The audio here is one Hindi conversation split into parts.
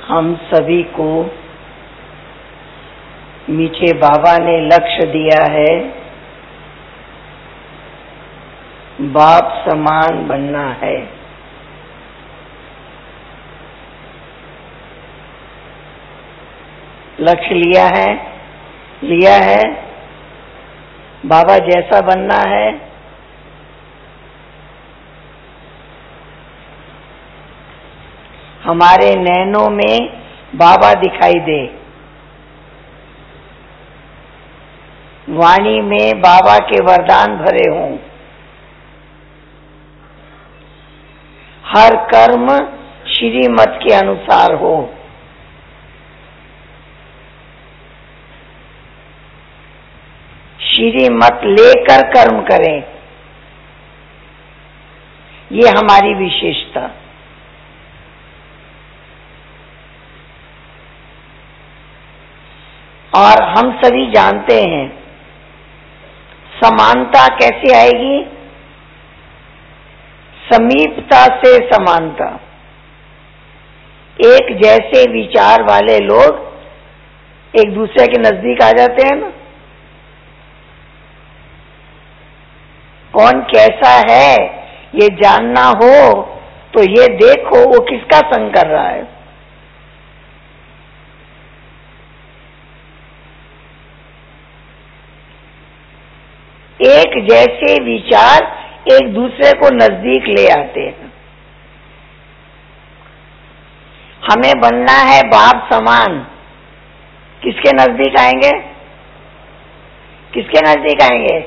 हम सभी को मीठे बाबा ने लक्ष्य दिया है, बाप समान बनना है। लक्ष्य लिया है, बाबा जैसा बनना है। हमारे नैनों में बाबा दिखाई दे, वाणी में बाबा के वरदान भरे हों, हर कर्म श्रीमत के अनुसार हो, श्रीमत लेकर कर्म करें। ये हमारी विशेषता। और हम सभी जानते हैं समानता कैसे आएगी? समीपता से समानता। एक जैसे विचार वाले लोग एक दूसरे के नजदीक आ जाते हैं ना। कौन कैसा है ये जानना हो तो ये देखो वो किसका संग कर रहा है। एक जैसे विचार एक दूसरे को नजदीक ले आते हैं। हमें बनना है बाप समान। किसके नजदीक आएंगे? किसके नजदीक आएंगे?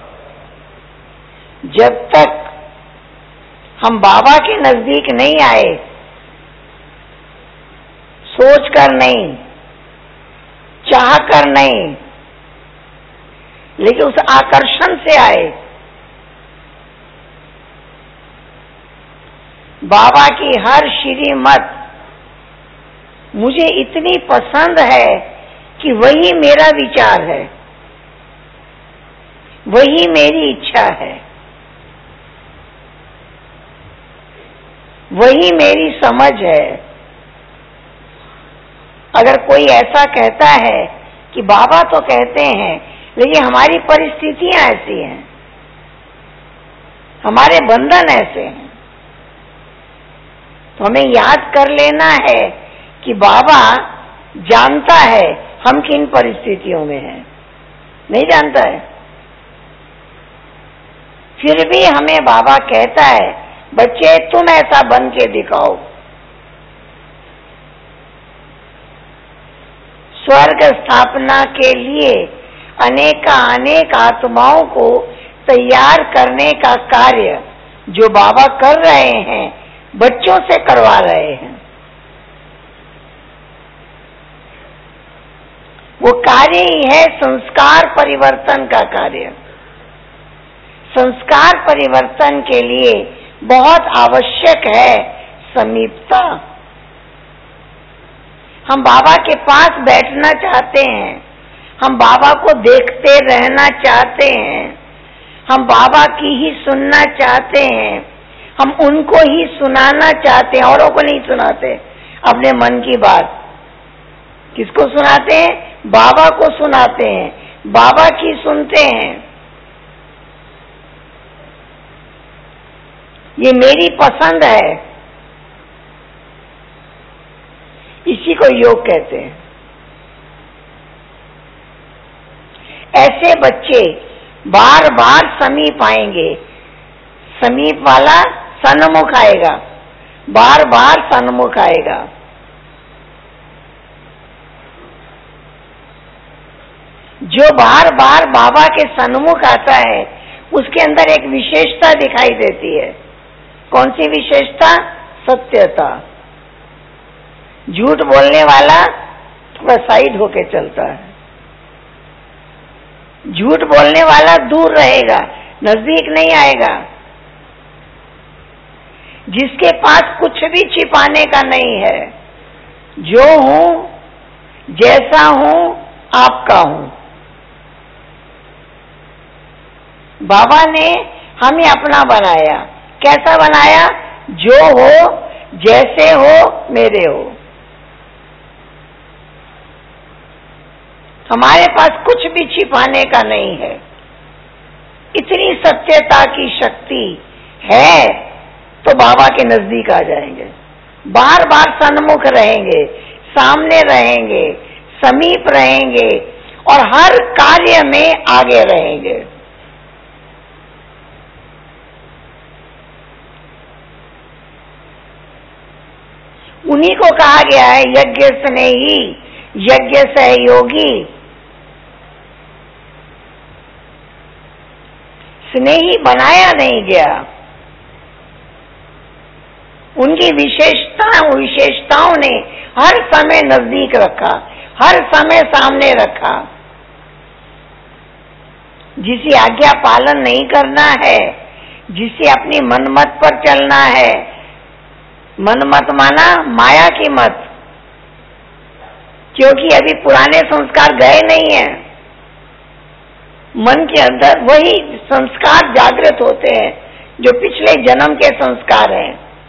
जब तक हम बाबा के नजदीक नहीं आए, सोच कर नहीं, चाह कर नहीं, लेकिन उस आकर्षण से आए। बाबा की हर श्रीमत मुझे इतनी पसंद है कि वही मेरा विचार है, वही मेरी इच्छा है, वही मेरी समझ है। अगर कोई ऐसा कहता है कि बाबा तो कहते हैं लेकिन हमारी परिस्थितियां ऐसी हैं, हमारे बंधन ऐसे हैं, तो हमें याद कर लेना है कि बाबा जानता है हम किन परिस्थितियों में हैं। नहीं जानता है, फिर भी हमें बाबा कहता है बच्चे तुम ऐसा बन के दिखाओ। स्वर्ग स्थापना के लिए अनेक आत्माओं को तैयार करने का कार्य जो बाबा कर रहे हैं बच्चों से करवा रहे हैं। वो कार्य ही है संस्कार परिवर्तन का कार्य। संस्कार परिवर्तन के लिए बहुत आवश्यक है समीपता। हम बाबा के पास बैठना चाहते हैं, हम बाबा को देखते रहना चाहते हैं, हम बाबा की ही सुनना चाहते हैं, हम उनको ही सुनाना चाहते हैं, औरों को नहीं सुनाते अपने मन की बात। किसको सुनाते हैं? बाबा को सुनाते हैं, बाबा की सुनते हैं। ये मेरी पसंद है, इसी को योग कहते हैं। ऐसे बच्चे बार बार समीप आएंगे। समीप वाला सन्मुख आएगा, बार बार सन्मुख आएगा। जो बार बार बाबा के सन्मुख आता है उसके अंदर एक विशेषता दिखाई देती है। कौन सी विशेषता? सत्यता। झूठ बोलने वाला थोड़ा साइड होके चलता है, झूठ बोलने वाला दूर रहेगा, नजदीक नहीं आएगा। जिसके पास कुछ भी छिपाने का नहीं है, जो हूं जैसा हूं आपका हूं। बाबा ने हमें अपना बनाया। कैसा बनाया? जो हो जैसे हो मेरे हो। हमारे पास कुछ भी छिपाने का नहीं है। इतनी सत्यता की शक्ति है तो बाबा के नजदीक आ जाएंगे, बार बार सन्मुख रहेंगे, सामने रहेंगे, समीप रहेंगे और हर कार्य में आगे रहेंगे। उन्हीं को कहा गया है यज्ञ स्नेही, यज्ञ सहयोगी। स्नेही बनाया नहीं गया, उनकी विशेषताओं ने हर समय नजदीक रखा, हर समय सामने रखा। जिसे आज्ञा पालन नहीं करना है, जिसे अपनी मनमत पर चलना है, मनमत माना माया की मत, क्योंकि अभी पुराने संस्कार गए नहीं हैं। मन के अंदर वही संस्कार जागृत होते हैं जो पिछले जन्म के संस्कार हैं।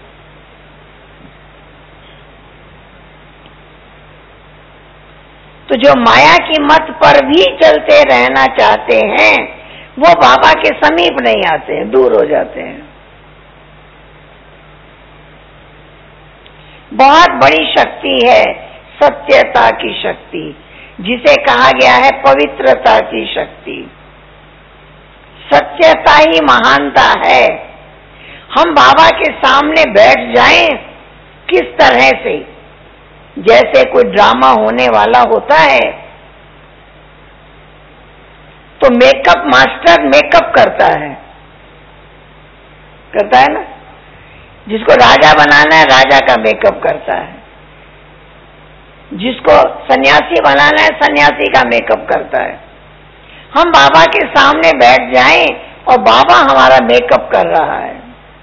तो जो माया की मत पर भी चलते रहना चाहते हैं वो बाबा के समीप नहीं आते हैं, दूर हो जाते हैं। बहुत बड़ी शक्ति है सत्यता की शक्ति, जिसे कहा गया है पवित्रता की शक्ति। सत्यता ही महानता है। हम बाबा के सामने बैठ जाएं किस तरह से, जैसे कोई ड्रामा होने वाला होता है तो मेकअप मास्टर मेकअप करता है ना, जिसको राजा बनाना है राजा का मेकअप करता है, जिसको सन्यासी बनाना है सन्यासी का मेकअप करता है। हम बाबा के सामने बैठ जाएं और बाबा हमारा मेकअप कर रहा है।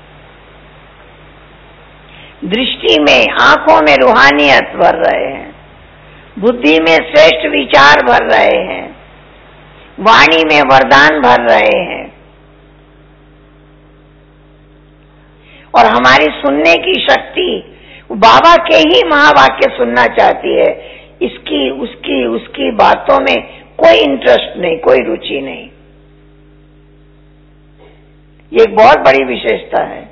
दृष्टि में, आंखों में रूहानियत भर रहे हैं, बुद्धि में श्रेष्ठ विचार भर रहे हैं, वाणी में वरदान भर रहे हैं और हमारी सुनने की शक्ति बाबा के ही महावाक्य सुनना चाहती है। उसकी बातों में कोई इंटरेस्ट नहीं, कोई रुचि नहीं। ये एक बहुत बड़ी विशेषता है।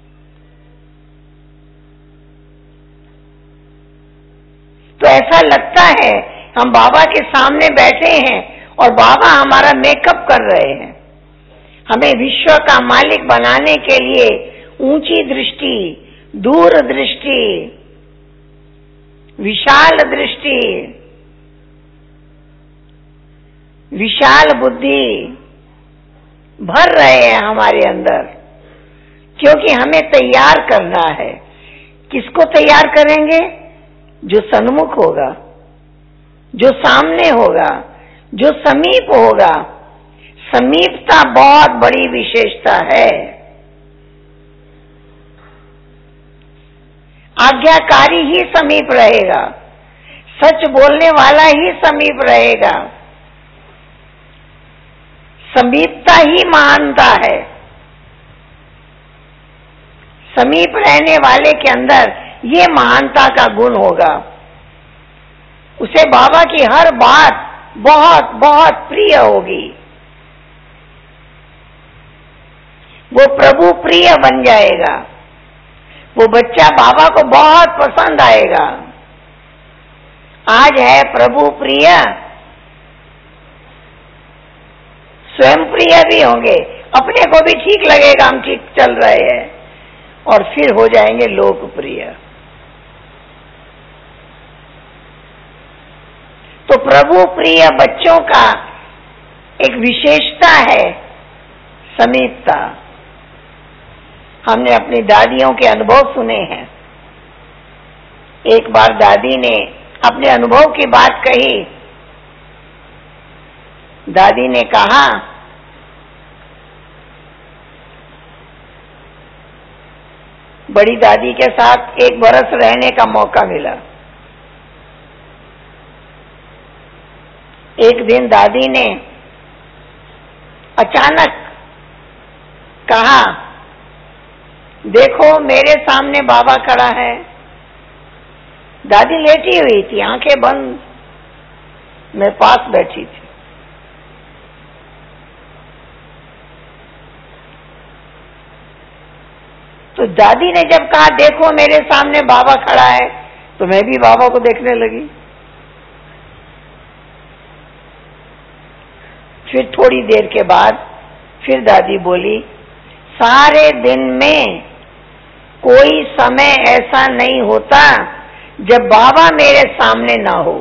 तो ऐसा लगता है हम बाबा के सामने बैठे हैं और बाबा हमारा मेकअप कर रहे हैं। हमें विश्व का मालिक बनाने के लिए ऊंची दृष्टि, दूर दृष्टि, विशाल दृष्टि, विशाल बुद्धि भर रहे हैं हमारे अंदर, क्योंकि हमें तैयार करना है। किसको तैयार करेंगे? जो सन्मुख होगा, जो सामने होगा, जो समीप होगा। समीपता बहुत बड़ी विशेषता है। आज्ञाकारी ही समीप रहेगा, सच बोलने वाला ही समीप रहेगा। समीपता ही महानता है। समीप रहने वाले के अंदर ये महानता का गुण होगा। उसे बाबा की हर बात बहुत बहुत प्रिय होगी। वो प्रभु प्रिय बन जाएगा। वो बच्चा बाबा को बहुत पसंद आएगा। आज है प्रभु प्रिय, स्वयं प्रिय भी होंगे। अपने को भी ठीक लगेगा हम ठीक चल रहे हैं, और फिर हो जाएंगे लोकप्रिय। तो प्रभु प्रिय बच्चों का एक विशेषता है समीपता। हमने अपनी दादियों के अनुभव सुने हैं। एक बार दादी ने अपने अनुभव की बात कही। दादी ने कहा, बड़ी दादी के साथ 1 बरस रहने का मौका मिला। एक दिन दादी ने अचानक कहा, देखो मेरे सामने बाबा खड़ा है। दादी लेटी हुई थी, आंखें बंद। मैं पास बैठी थी। तो दादी ने जब कहा देखो मेरे सामने बाबा खड़ा है, तो मैं भी बाबा को देखने लगी। फिर थोड़ी देर के बाद फिर दादी बोली, सारे दिन में कोई समय ऐसा नहीं होता जब बाबा मेरे सामने ना हो।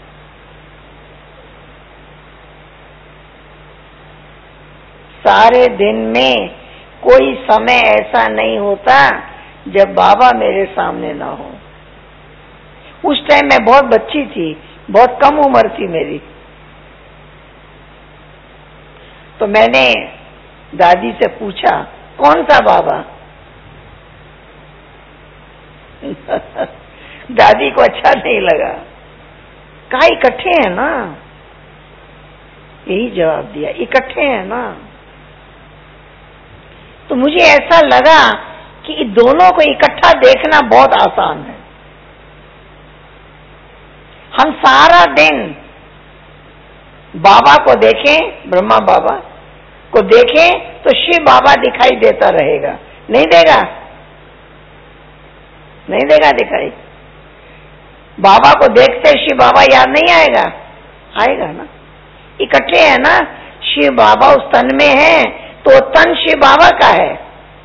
सारे दिन में कोई समय ऐसा नहीं होता जब बाबा मेरे सामने ना हो। उस टाइम मैं बहुत बच्ची थी, बहुत कम उम्र थी मेरी। तो मैंने दादी से पूछा, कौन सा बाबा? दादी को अच्छा नहीं लगा, कहा इकट्ठे हैं ना, यही जवाब दिया, इकट्ठे हैं ना। तो मुझे ऐसा लगा कि इन दोनों को इकट्ठा देखना बहुत आसान है। हम सारा दिन बाबा को देखें, ब्रह्मा बाबा को देखें तो शिव बाबा दिखाई देता रहेगा, नहीं देगा? नहीं देगा दिखाई। बाबा को देखते शिव बाबा याद नहीं आएगा? आएगा ना। इकट्ठे है ना, शिव बाबा उस तन में है तो तन शिव बाबा का है।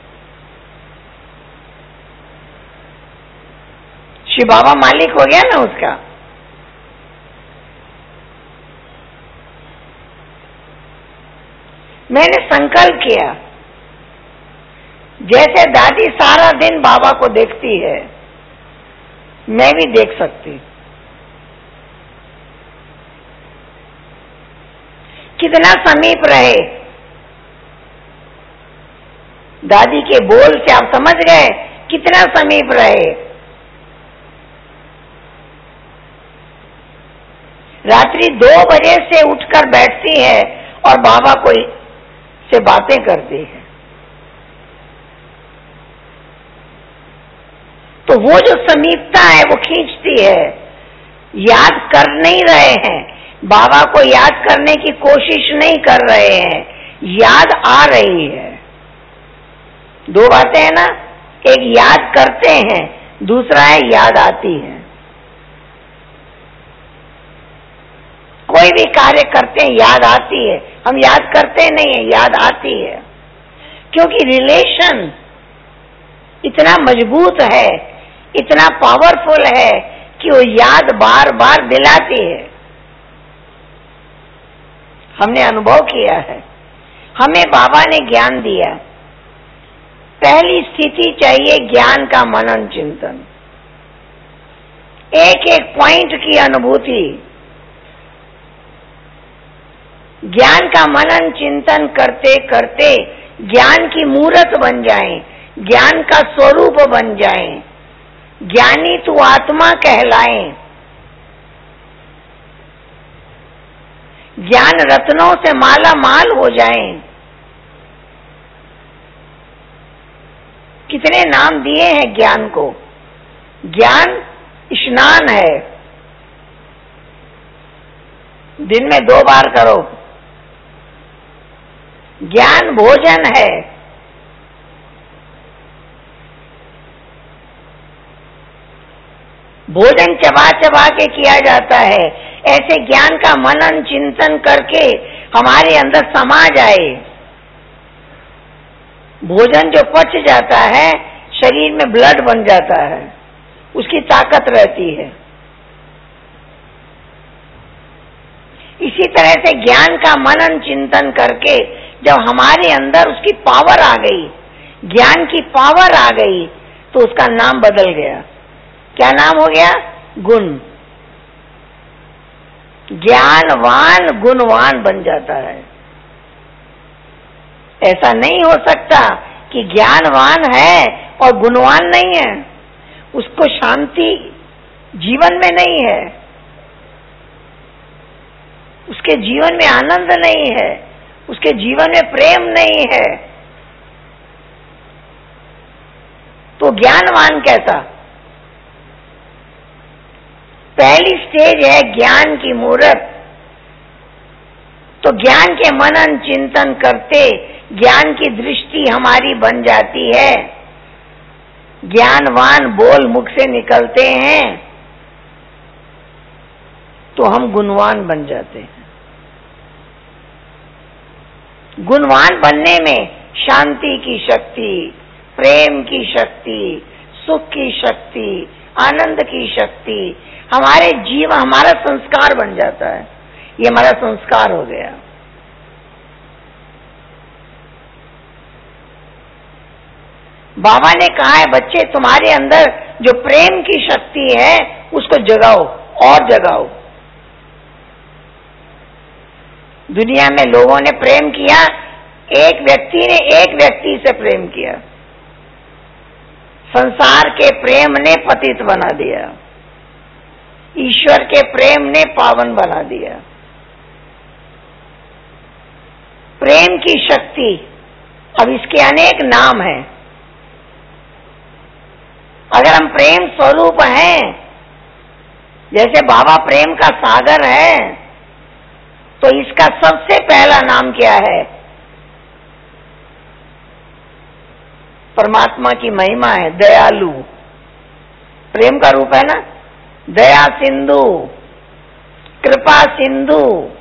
शिव बाबा मालिक हो गया ना उसका। मैंने संकल्प किया, जैसे दादी सारा दिन बाबा को देखती है, मैं भी देख सकती। कितना समीप रहे। दादी के बोल से आप समझ गए कितना समीप रहे। रात्रि 2 बजे से उठकर बैठती है और बाबा को से बातें करती है। तो वो जो समीपता है वो खींचती है। याद कर नहीं रहे हैं, बाबा को याद करने की कोशिश नहीं कर रहे हैं, याद आ रही है। 2 बातें हैं ना, एक याद करते हैं, दूसरा है याद आती है। कोई भी कार्य करते हैं याद आती है, हम याद करते नहीं है, याद आती है। क्योंकि रिलेशन इतना मजबूत है, इतना पावरफुल है कि वो याद बार बार दिलाती है। हमने अनुभव किया है, हमें बाबा ने ज्ञान दिया। पहली स्थिति चाहिए ज्ञान का मनन चिंतन, एक एक पॉइंट की अनुभूति। ज्ञान का मनन चिंतन करते करते ज्ञान की मूर्त बन जाएं, ज्ञान का स्वरूप बन जाएं, ज्ञानी तू आत्मा कहलाएं, ज्ञान रत्नों से माला माल हो जाएं। कितने नाम दिए हैं ज्ञान को। ज्ञान स्नान है, दिन में 2 बार करो। ज्ञान भोजन है, भोजन चबा चबा के किया जाता है। ऐसे ज्ञान का मनन चिंतन करके हमारे अंदर समा जाए। भोजन जो पच जाता है, शरीर में ब्लड बन जाता है, उसकी ताकत रहती है। इसी तरह से ज्ञान का मनन चिंतन करके जब हमारे अंदर उसकी पावर आ गई, ज्ञान की पावर आ गई, तो उसका नाम बदल गया। क्या नाम हो गया? गुण। ज्ञानवान गुणवान बन जाता है। ऐसा नहीं हो सकता कि ज्ञानवान है और गुणवान नहीं है, उसको शांति जीवन में नहीं है, उसके जीवन में आनंद नहीं है, उसके जीवन में प्रेम नहीं है, तो ज्ञानवान कैसा? पहली स्टेज है ज्ञान की मूर्त, तो ज्ञान के मनन चिंतन करते ज्ञान की दृष्टि हमारी बन जाती है, ज्ञानवान बोल मुख से निकलते हैं, तो हम गुणवान बन जाते हैं। गुणवान बनने में शांति की शक्ति, प्रेम की शक्ति, सुख की शक्ति, आनंद की शक्ति हमारे जीवन, हमारा संस्कार बन जाता है। ये हमारा संस्कार हो गया। बाबा ने कहा है, बच्चे तुम्हारे अंदर जो प्रेम की शक्ति है उसको जगाओ और जगाओ। दुनिया में लोगों ने प्रेम किया, एक व्यक्ति ने एक व्यक्ति से प्रेम किया, संसार के प्रेम ने पतित बना दिया, ईश्वर के प्रेम ने पावन बना दिया। प्रेम की शक्ति, अब इसके अनेक नाम हैं। अगर हम प्रेम स्वरूप हैं, जैसे बाबा प्रेम का सागर है, तो इसका सबसे पहला नाम क्या है? परमात्मा की महिमा है, दयालु। प्रेम का रूप है ना, दया सिंधु, कृपा सिंधु।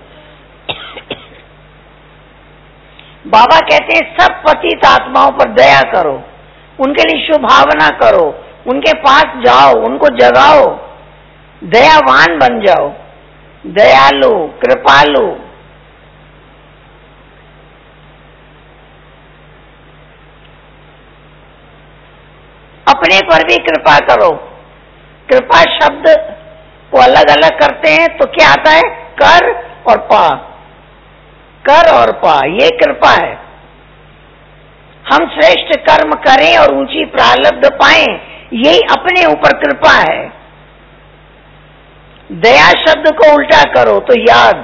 बाबा कहते हैं सब पतित आत्माओं पर दया करो, उनके लिए शुभ भावना करो, उनके पास जाओ, उनको जगाओ, दयावान बन जाओ, दयालु, कृपालु। अपने पर भी कृपा करो। कृपा शब्द को अलग अलग करते हैं तो क्या आता है? कर और पा, कर और पा, ये कृपा है। हम श्रेष्ठ कर्म करें और ऊंची प्रारब्ध पाएं, यही अपने ऊपर कृपा है। दया शब्द को उल्टा करो तो याद,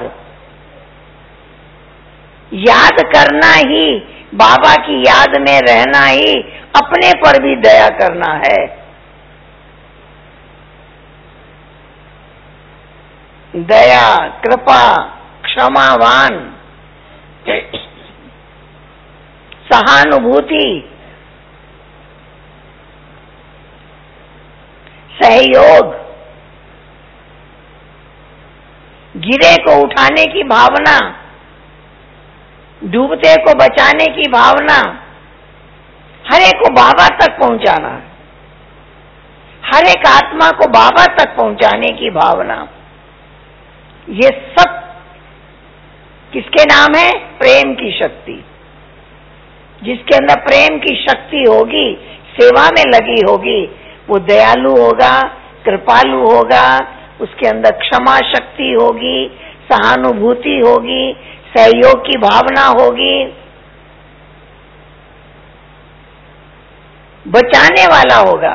याद करना ही, बाबा की याद में रहना ही अपने पर भी दया करना है। दया, कृपा, क्षमावान, सहानुभूति, सहयोग, गिरे को उठाने की भावना, डूबते को बचाने की भावना, हर एक को बाबा तक पहुंचाना, हर एक आत्मा को बाबा तक पहुंचाने की भावना, ये सब किसके नाम है? प्रेम की शक्ति। जिसके अंदर प्रेम की शक्ति होगी, सेवा में लगी होगी, वो दयालु होगा, कृपालु होगा, उसके अंदर क्षमा शक्ति होगी, सहानुभूति होगी, सहयोग की भावना होगी, बचाने वाला होगा,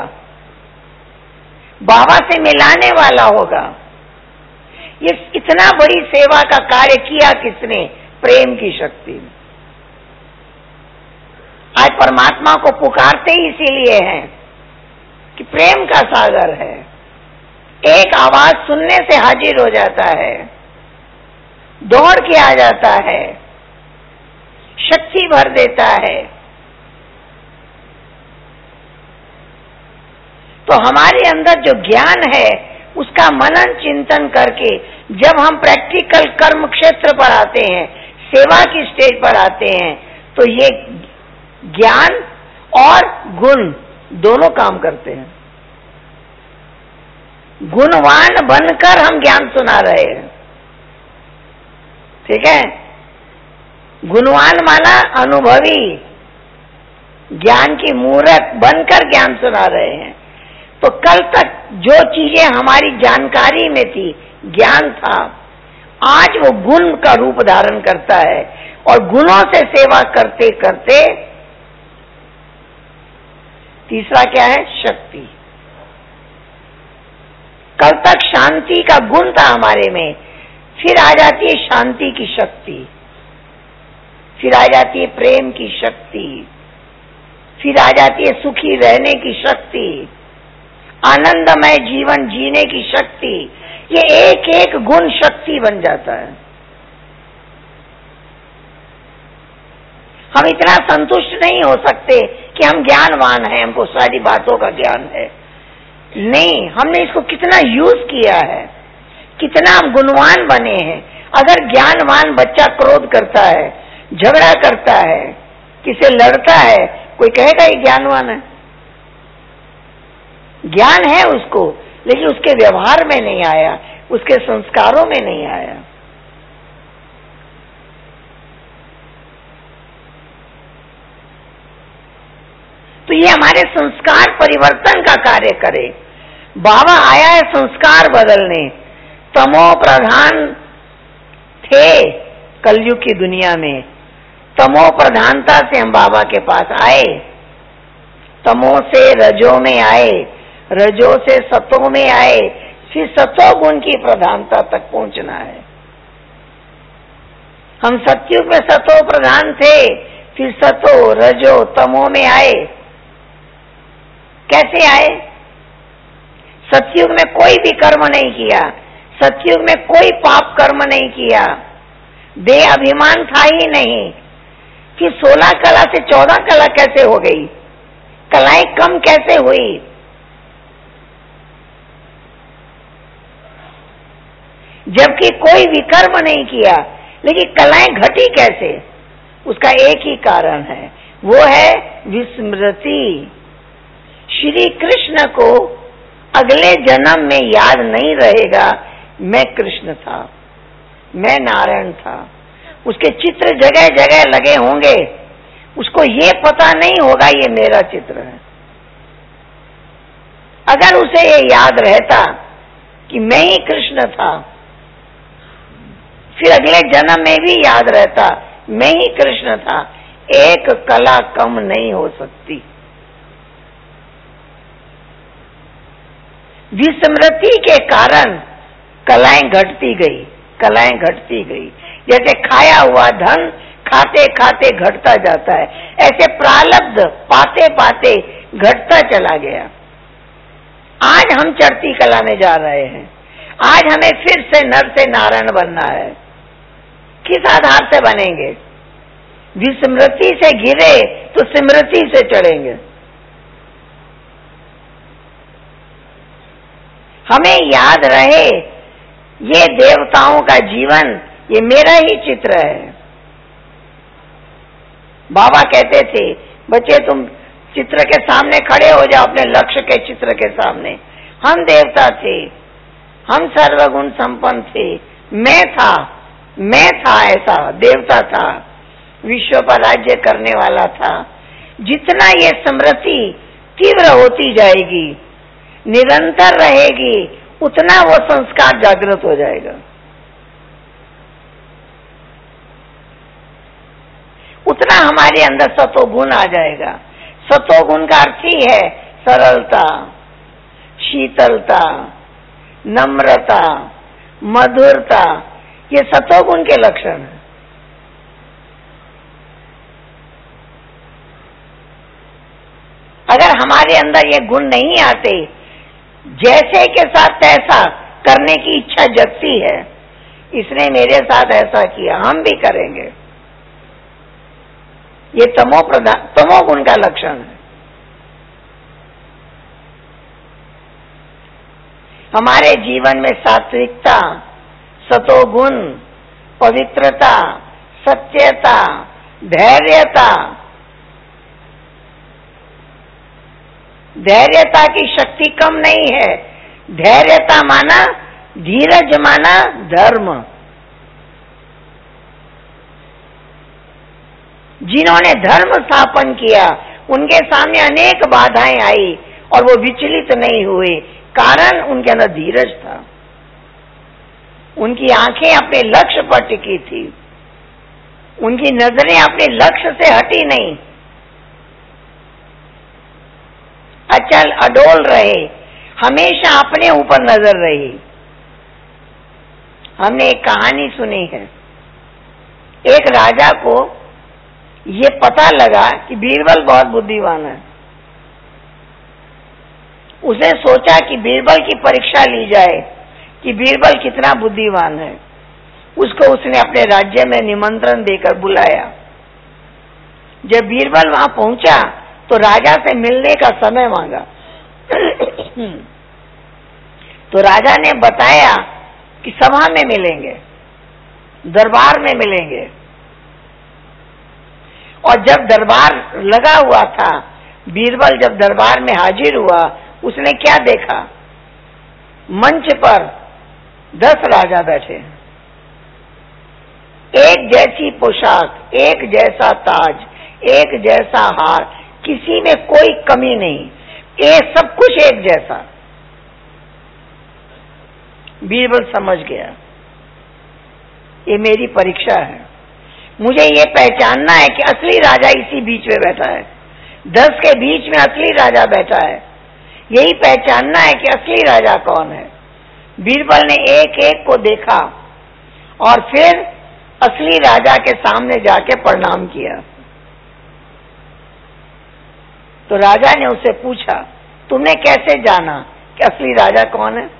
बाबा से मिलाने वाला होगा। ये इतना बड़ी सेवा का कार्य किया किसने? प्रेम की शक्ति। आज परमात्मा को पुकारते ही इसीलिए हैं कि प्रेम का सागर है। एक आवाज सुनने से हाजिर हो जाता है, दौड़ के आ जाता है, शक्ति भर देता है। तो हमारे अंदर जो ज्ञान है उसका मनन चिंतन करके जब हम प्रैक्टिकल कर्म क्षेत्र पर आते हैं, सेवा की स्टेज पर आते हैं, तो ये ज्ञान और गुण दोनों काम करते हैं। गुणवान बनकर हम ज्ञान सुना रहे हैं, ठीक है? गुणवान माना अनुभवी, ज्ञान की मूर्त बनकर ज्ञान सुना रहे हैं। तो कल तक जो चीजें हमारी जानकारी में थी, ज्ञान था, आज वो गुण का रूप धारण करता है। और गुणों से सेवा करते करते तीसरा क्या है? शक्ति। कल तक शांति का गुण था हमारे में, फिर आ जाती है शांति की शक्ति, फिर आ जाती है प्रेम की शक्ति, फिर आ जाती है सुखी रहने की शक्ति, आनंदमय जीवन जीने की शक्ति। ये एक एक गुण शक्ति बन जाता है। हम इतना संतुष्ट नहीं हो सकते कि हम ज्ञानवान हैं, हमको सारी बातों का ज्ञान है। नहीं, हमने इसको कितना यूज किया है, कितना हम गुणवान बने हैं। अगर ज्ञानवान बच्चा क्रोध करता है, झगड़ा करता है, किसे लड़ता है, कोई कहेगा ये ज्ञानवान है? ज्ञान है उसको, लेकिन उसके व्यवहार में नहीं आया, उसके संस्कारों में नहीं आया। तो ये हमारे संस्कार परिवर्तन का कार्य करे। बाबा आया है संस्कार बदलने। तमो प्रधान थे कलयुग की दुनिया में, तमो प्रधानता से हम बाबा के पास आए, तमो से रजो में आए, रजो से सतो में आए, फिर सतो गुण की प्रधानता तक पहुंचना है। हम सतयुग में सतो प्रधान थे, फिर सतो रजो तमो में आए। कैसे आए? सतयुग में कोई भी कर्म नहीं किया, सतयुग में कोई पाप कर्म नहीं किया, देह अभिमान था ही नहीं। फिर 16 कला से 14 कला कैसे हो गई? कलाएं कम कैसे हुई? जबकि कोई विकर्म नहीं किया, लेकिन कलाएं घटी कैसे? उसका एक ही कारण है, वो है विस्मृति। श्री कृष्ण को अगले जन्म में याद नहीं रहेगा मैं कृष्ण था, मैं नारायण था। उसके चित्र जगह जगह लगे होंगे, उसको ये पता नहीं होगा ये मेरा चित्र है। अगर उसे ये याद रहता कि मैं ही कृष्ण था, फिर अगले जन्म में भी याद रहता मैं ही कृष्ण था, एक कला कम नहीं हो सकती। विस्मृति के कारण कलाएं घटती गई, कलाएं घटती गई। जैसे खाया हुआ धन खाते खाते घटता जाता है, ऐसे प्रारब्ध पाते पाते घटता चला गया। आज हम चढ़ती कला में जा रहे हैं, आज हमें फिर से नर से नारायण बनना है। किस आधार से बनेंगे? विस्मृति से गिरे तो स्मृति से चढ़ेंगे। हमें याद रहे ये देवताओं का जीवन, ये मेरा ही चित्र है। बाबा कहते थे बच्चे तुम चित्र के सामने खड़े हो जाओ, अपने लक्ष्य के चित्र के सामने। हम देवता थे, हम सर्वगुण संपन्न थे, मैं था ऐसा देवता था, विश्व पर राज्य करने वाला था। जितना ये स्मृति तीव्र होती जाएगी, निरंतर रहेगी, उतना वो संस्कार जागृत हो जाएगा, उतना हमारे अंदर सतोगुण आ जाएगा। सतोगुण का अर्थ ही है सरलता, शीतलता, नम्रता, मधुरता, ये सतोगुण के लक्षण है। अगर हमारे अंदर ये गुण नहीं आते, जैसे के साथ तैसा करने की इच्छा जगती है, इसने मेरे साथ ऐसा किया, हम भी करेंगे, ये तमोगुण का लक्षण है। हमारे जीवन में सात्विकता, सतोगुण, पवित्रता, सत्यता, धैर्यता, धैर्यता की शक्ति कम नहीं है। धैर्यता माना धीरज, माना धर्म। जिन्होंने धर्म स्थापन किया उनके सामने अनेक बाधाएं आई और वो विचलित नहीं हुए, कारण उनके अंदर धीरज था। उनकी आंखें अपने लक्ष्य पर टिकी थी, उनकी नजरें अपने लक्ष्य से हटी नहीं, अचल अडोल रहे, हमेशा अपने ऊपर नजर रही। हमने एक कहानी सुनी है, एक राजा को ये पता लगा कि बीरबल बहुत बुद्धिमान है। उसने सोचा कि बीरबल की परीक्षा ली जाए कि बीरबल कितना बुद्धिमान है। उसको उसने अपने राज्य में निमंत्रण देकर बुलाया जब बीरबल वहां पहुंचा तो राजा से मिलने का समय मांगा। तो राजा ने बताया कि सभा में मिलेंगे, दरबार में मिलेंगे। और जब दरबार लगा हुआ था, बीरबल जब दरबार में हाजिर हुआ, उसने क्या देखा? मंच पर 10 राजा बैठे, एक जैसी पोशाक, एक जैसा ताज, एक जैसा हार, किसी में कोई कमी नहीं, ये सब कुछ एक जैसा। बीरबल समझ गया ये मेरी परीक्षा है, मुझे ये पहचानना है कि असली राजा इसी बीच में बैठा है, 10 के बीच में असली राजा बैठा है, यही पहचानना है कि असली राजा कौन है। बीरबल ने एक एक को देखा और फिर असली राजा के सामने जाके प्रणाम किया। तो राजा ने उससे पूछा, तुमने कैसे जाना कि असली राजा कौन है?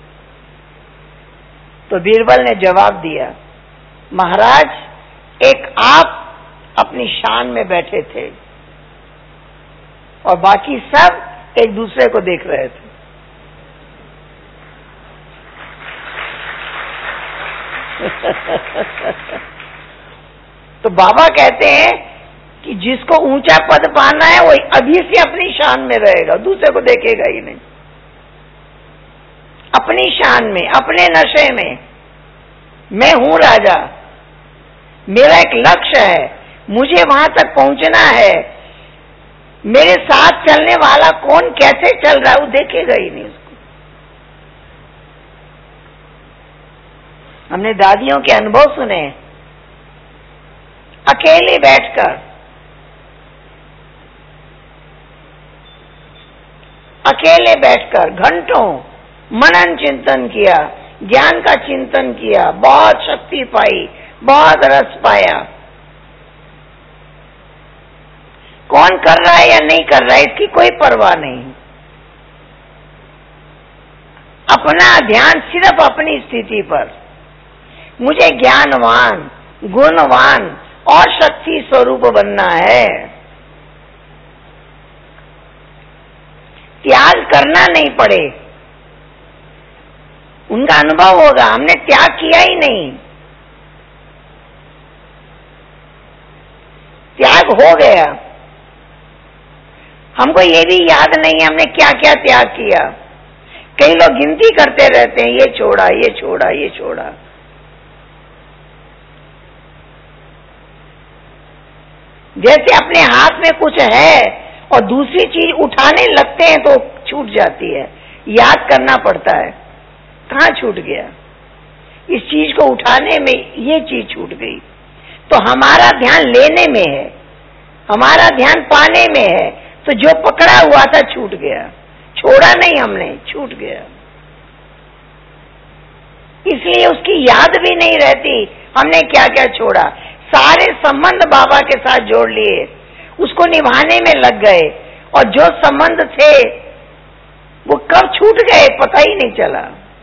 तो बीरबल ने जवाब दिया, महाराज, एक आप अपनी शान में बैठे थे और बाकी सब एक दूसरे को देख रहे थे। तो बाबा कहते हैं कि जिसको ऊंचा पद पाना है वो अभी से अपनी शान में रहेगा, दूसरे को देखेगा ही नहीं। अपनी शान में, अपने नशे में, मैं हूं राजा, मेरा एक लक्ष्य है, मुझे वहां तक पहुंचना है, मेरे साथ चलने वाला कौन कैसे चल रहा है वो देखेगा ही नहीं उसको। हमने दादियों के अनुभव सुने, अकेले बैठकर, घंटों मनन चिंतन किया, ज्ञान का चिंतन किया, बहुत शक्ति पाई, बहुत रस पाया। कौन कर रहा है या नहीं कर रहा है इसकी कोई परवाह नहीं, अपना ध्यान सिर्फ अपनी स्थिति पर। मुझे ज्ञानवान, गुणवान और शक्ति स्वरूप बनना है, त्याग करना नहीं पड़े। उनका अनुभव होगा, हमने त्याग किया ही नहीं, त्याग हो गया। हमको ये भी याद नहीं है हमने क्या क्या त्याग किया। कई लोग गिनती करते रहते हैं, ये छोड़ा, ये छोड़ा, ये छोड़ा। जैसे अपने हाथ में कुछ है और दूसरी चीज उठाने लगते हैं तो छूट जाती है, याद करना पड़ता है कहाँ छूट गया, इस चीज को उठाने में ये चीज छूट गई। तो हमारा ध्यान लेने में है, हमारा ध्यान पाने में है, तो जो पकड़ा हुआ था छूट गया, छोड़ा नहीं हमने, छूट गया। इसलिए उसकी याद भी नहीं रहती हमने क्या क्या छोड़ा। सारे संबंध बाबा के साथ जोड़ लिए, उसको निभाने में लग गए, और जो संबंध थे वो कब छूट गए पता ही नहीं चला।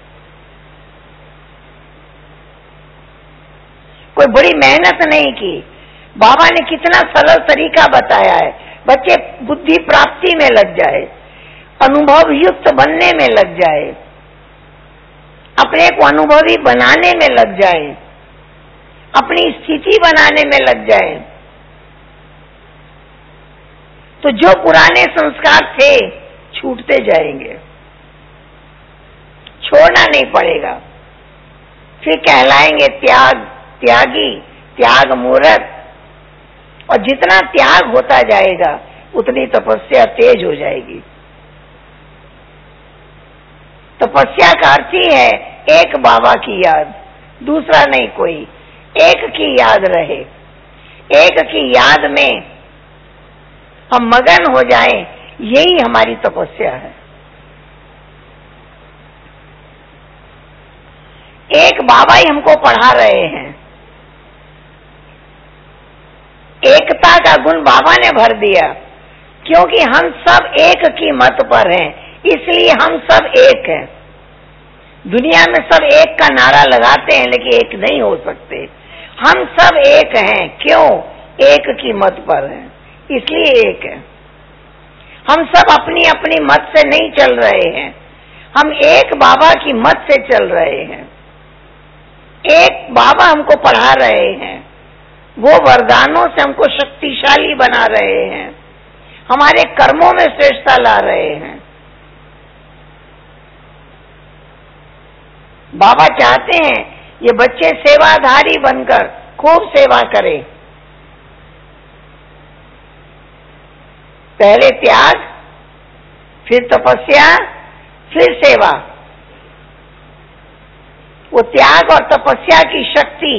कोई बड़ी मेहनत नहीं की, बाबा ने कितना सरल तरीका बताया है। बच्चे बुद्धि प्राप्ति में लग जाए, अनुभव युक्त बनने में लग जाए, अपने को अनुभवी बनाने में लग जाए, अपनी स्थिति बनाने में लग जाए, तो जो पुराने संस्कार थे छूटते जाएंगे, छोड़ना नहीं पड़ेगा। फिर कहलाएंगे त्यागी, त्याग मूर्त। और जितना त्याग होता जाएगा उतनी तपस्या तेज हो जाएगी। तपस्या का अर्थ ही है एक बाबा की याद, दूसरा नहीं कोई, एक की याद रहे, एक की याद में हम मगन हो जाएं, यही हमारी तपस्या है। एक बाबा ही हमको पढ़ा रहे हैं, एकता का गुण बाबा ने भर दिया, क्योंकि हम सब एक की मत पर हैं, इसलिए हम सब एक हैं। दुनिया में सब एक का नारा लगाते हैं लेकिन एक नहीं हो सकते। हम सब एक हैं, क्यों? एक की मत पर हैं। इसलिए एक है। हम सब अपनी अपनी मत से नहीं चल रहे हैं, हम एक बाबा की मत से चल रहे हैं। एक बाबा हमको पढ़ा रहे हैं, वो वरदानों से हमको शक्तिशाली बना रहे हैं, हमारे कर्मों में श्रेष्ठता ला रहे हैं। बाबा चाहते हैं ये बच्चे सेवाधारी बनकर खूब सेवा करें। पहले त्याग, फिर तपस्या, फिर सेवा। वो त्याग और तपस्या की शक्ति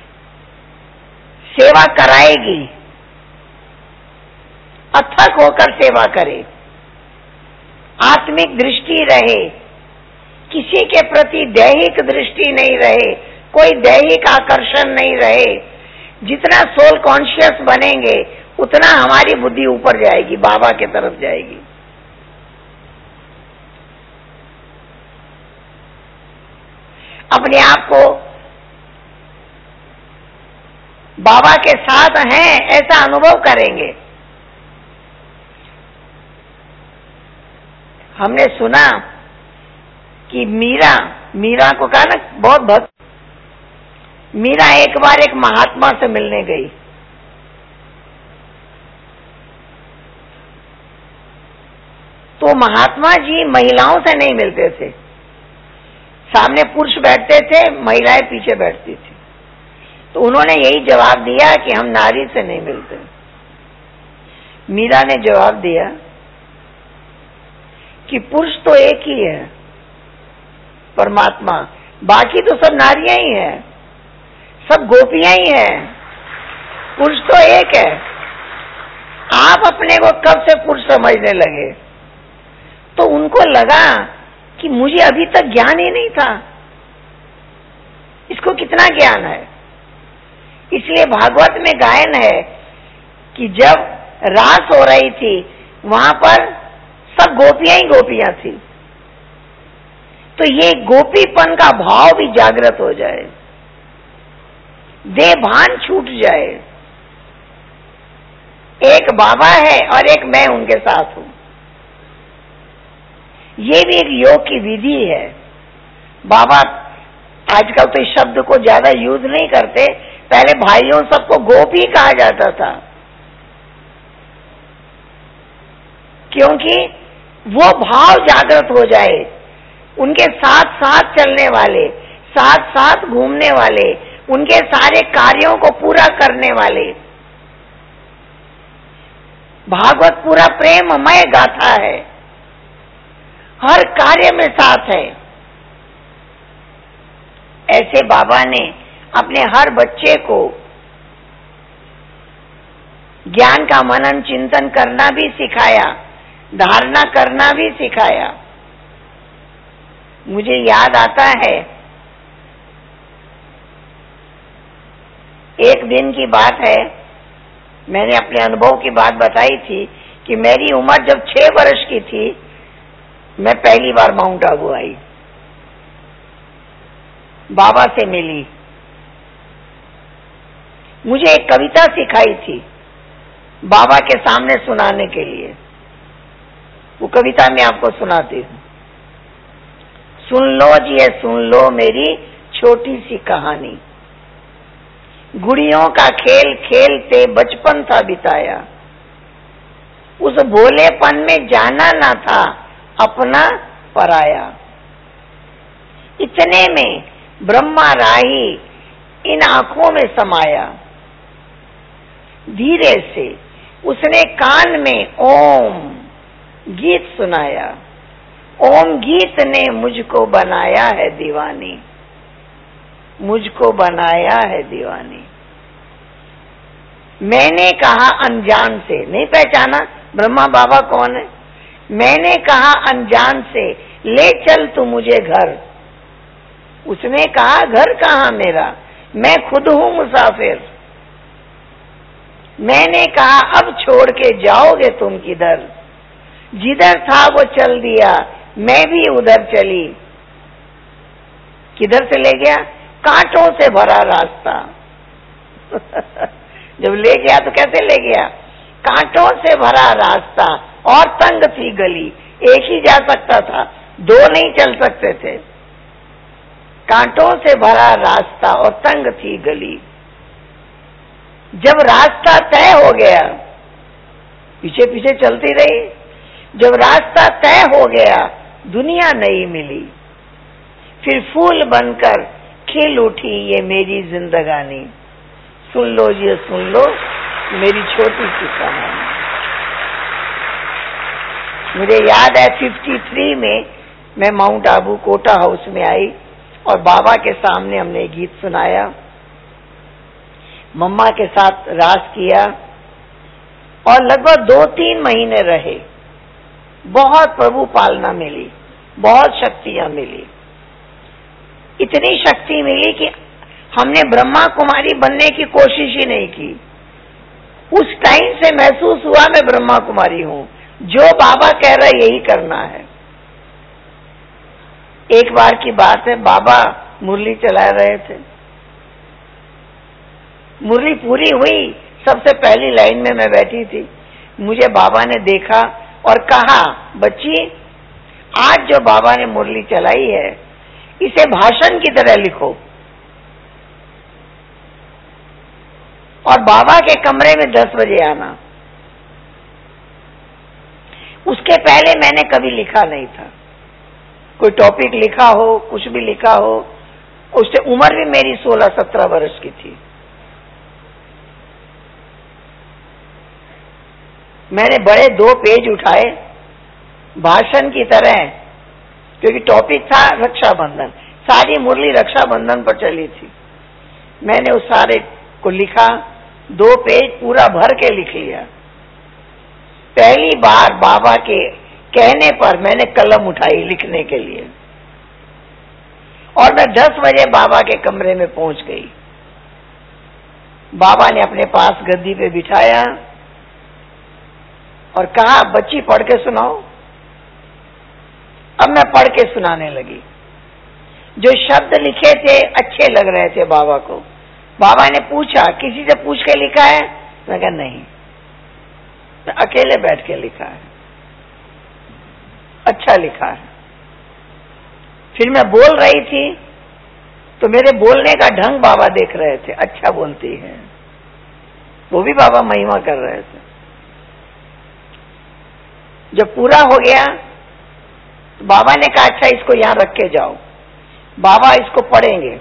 सेवा कराएगी। अथक होकर सेवा करे, आत्मिक दृष्टि रहे, किसी के प्रति दैहिक दृष्टि नहीं रहे, कोई दैहिक आकर्षण नहीं रहे। जितना सोल कॉन्शियस बनेंगे उतना हमारी बुद्धि ऊपर जाएगी, बाबा की तरफ जाएगी। अपने आप को बाबा के साथ हैं ऐसा अनुभव करेंगे। हमने सुना कि मीरा को कहा ना, बहुत भक्त। मीरा एक बार एक महात्मा से मिलने गई। तो महात्मा जी महिलाओं से नहीं मिलते थे, सामने पुरुष बैठते थे, महिलाएं पीछे बैठती थी। तो उन्होंने यही जवाब दिया कि हम नारी से नहीं मिलते। मीरा ने जवाब दिया कि पुरुष तो एक ही है, परमात्मा, बाकी तो सब नारियां ही हैं, सब गोपियां ही हैं, पुरुष तो एक है। आप अपने को कब से पुरुष समझने लगे? तो उनको लगा कि मुझे अभी तक ज्ञान ही नहीं था, इसको कितना ज्ञान है। इसलिए भागवत में गायन है कि जब रास हो रही थी वहां पर सब गोपियां ही गोपियां थी। तो ये गोपीपन का भाव भी जागृत हो जाए, देह भान छूट जाए। एक बाबा है और एक मैं उनके साथ हूं। ये भी एक योग की विधि है। बाबा आजकल तो इस शब्द को ज्यादा यूज नहीं करते, पहले भाइयों सबको गोपी कहा जाता था, क्योंकि वो भाव जागृत हो जाए। उनके साथ साथ चलने वाले, साथ साथ घूमने वाले, उनके सारे कार्यों को पूरा करने वाले। भागवत पूरा प्रेममय गाथा है, हर कार्य में साथ है। ऐसे बाबा ने अपने हर बच्चे को ज्ञान का मनन चिंतन करना भी सिखाया, धारणा करना भी सिखाया। मुझे याद आता है, एक दिन की बात है, मैंने अपने अनुभव की बात बताई थी कि मेरी उम्र जब 6 वर्ष की थी, मैं पहली बार माउंट आबू आई, बाबा से मिली। मुझे एक कविता सिखाई थी बाबा के सामने सुनाने के लिए। वो कविता मैं आपको सुनाती हूँ। सुन लो जी, ये सुन लो मेरी छोटी सी कहानी। गुड़ियों का खेल खेलते बचपन था बिताया, उस भोलेपन में जाना ना था अपना पराया। इतने में ब्रह्मा राही इन आंखों में समाया। धीरे से उसने कान में ओम गीत सुनाया। ओम गीत ने मुझको बनाया है दीवानी, मुझको बनाया है दीवानी। मैंने कहा अनजान से, नहीं पहचाना ब्रह्मा बाबा कौन है। मैंने कहा अनजान से, ले चल तू मुझे घर। उसने कहा घर कहाँ मेरा, मैं खुद हूं मुसाफिर। मैंने कहा अब छोड़ के जाओगे तुम किधर। जिधर था वो चल दिया, मैं भी उधर चली। किधर से ले गया? कांटों से भरा रास्ता। जब ले गया तो कैसे ले गया? कांटों से भरा रास्ता और तंग थी गली, एक ही जा सकता था, दो नहीं चल सकते थे। कांटों से भरा रास्ता और तंग थी गली। जब रास्ता तय हो गया, पीछे पीछे चलती रही, जब रास्ता तय हो गया दुनिया नई मिली, फिर फूल बनकर खिल उठी ये मेरी जिंदगानी। सुन लो जी, सुन लो मेरी छोटी सी कहानी। मुझे याद है 53 में मैं माउंट आबू कोटा हाउस में आई और बाबा के सामने हमने गीत सुनाया, मम्मा के साथ रास किया और लगभग 2-3 महीने रहे। बहुत प्रभु पालना मिली, बहुत शक्तियां मिली, इतनी शक्ति मिली कि हमने ब्रह्मा कुमारी बनने की कोशिश ही नहीं की। उस टाइम से महसूस हुआ मैं ब्रह्मा कुमारी हूं, जो बाबा कह रहा है यही करना है। एक बार की बात है, बाबा मुरली चला रहे थे, मुरली पूरी हुई, सबसे पहली लाइन में मैं बैठी थी। मुझे बाबा ने देखा और कहा, बच्ची आज जो बाबा ने मुरली चलाई है इसे भाषण की तरह लिखो और बाबा के कमरे में 10 बजे आना। उसके पहले मैंने कभी लिखा नहीं था, कोई टॉपिक लिखा हो, कुछ भी लिखा हो। उससे उम्र भी मेरी 16-17 वर्ष की थी। मैंने बड़े 2 पेज उठाए भाषण की तरह, क्योंकि टॉपिक था रक्षाबंधन, सारी मुरली रक्षाबंधन पर चली थी। मैंने उस सारे को लिखा, 2 पेज पूरा भर के लिख लिया। पहली बार बाबा के कहने पर मैंने कलम उठाई लिखने के लिए और मैं 10 बजे बाबा के कमरे में पहुंच गई। बाबा ने अपने पास गद्दी पे बिठाया और कहा, बच्ची पढ़ के सुनाओ। अब मैं पढ़ के सुनाने लगी। जो शब्द लिखे थे अच्छे लग रहे थे बाबा को। बाबा ने पूछा, किसी से पूछ के लिखा है? मैं कहा नहीं, मैं अकेले बैठ के लिखा है, अच्छा लिखा है। फिर मैं बोल रही थी तो मेरे बोलने का ढंग बाबा देख रहे थे, अच्छा बोलती है, वो भी बाबा महिमा कर रहे थे। जब पूरा हो गया तो बाबा ने कहा, अच्छा इसको यहां रख के जाओ, बाबा इसको पढ़ेंगे।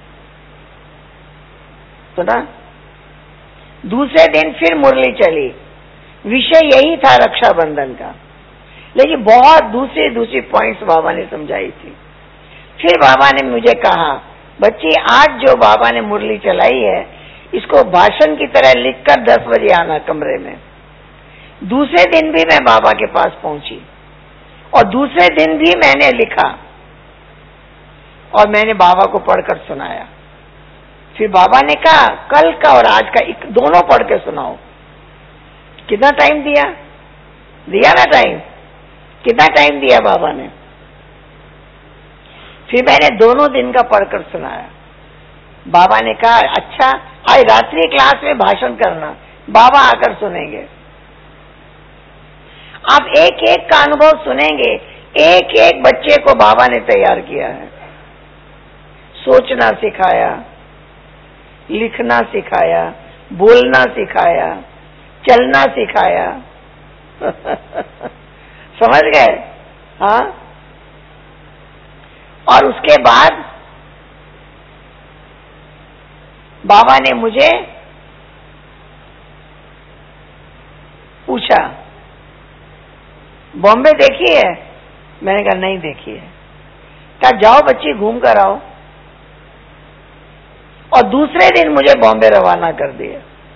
तो ना दूसरे दिन फिर मुरली चली, विषय यही था रक्षाबंधन का, लेकिन बहुत दूसरी पॉइंट्स बाबा ने समझाई थी। फिर बाबा ने मुझे कहा, बच्ची आज जो बाबा ने मुरली चलाई है इसको भाषण की तरह लिखकर 10 बजे आना कमरे में। दूसरे दिन भी मैं बाबा के पास पहुंची और दूसरे दिन भी मैंने लिखा और मैंने बाबा को पढ़कर सुनाया। फिर बाबा ने कहा, कल का और आज का दोनों पढ़ के सुनाओ। कितना टाइम दिया? दिया ना टाइम? कितना टाइम दिया बाबा ने? फिर मैंने दोनों दिन का पढ़कर सुनाया। बाबा ने कहा, अच्छा आज रात्रि क्लास में भाषण करना, बाबा आकर सुनेंगे। आप एक एक का अनुभव सुनेंगे। एक एक बच्चे को बाबा ने तैयार किया है, सोचना सिखाया, लिखना सिखाया, बोलना सिखाया, चलना सिखाया। समझ गए? हाँ। और उसके बाद बाबा ने मुझे पूछा, बॉम्बे देखी है? मैंने कहा नहीं देखी है। कहा जाओ बच्ची घूम कर आओ। और दूसरे दिन मुझे बॉम्बे रवाना कर दिया।